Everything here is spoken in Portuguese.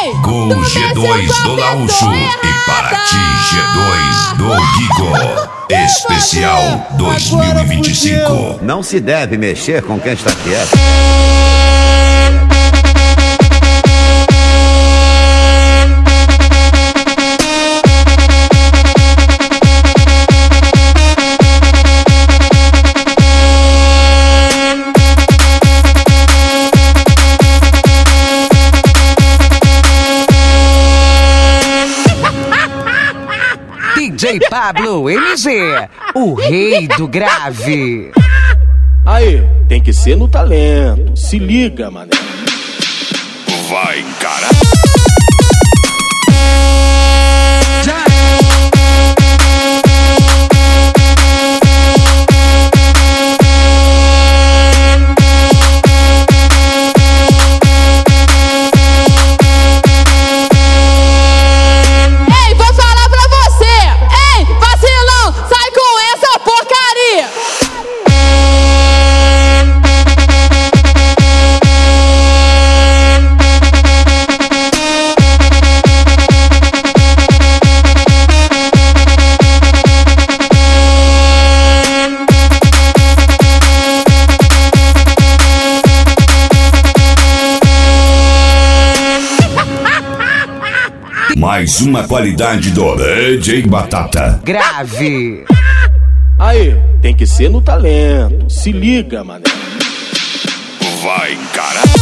Com o G2 do Laúcho e Paraty G2 do Guigo. Especial 2025. Não se deve mexer com quem está quieto. DJ Pablo MG, o rei do grave. Aí, tem que ser no talento. Se liga, mané. Vai encarar. Mais uma qualidade do DJ Batata. Grave. Aí, tem que ser no talento. Se liga, mané. Vai encarar.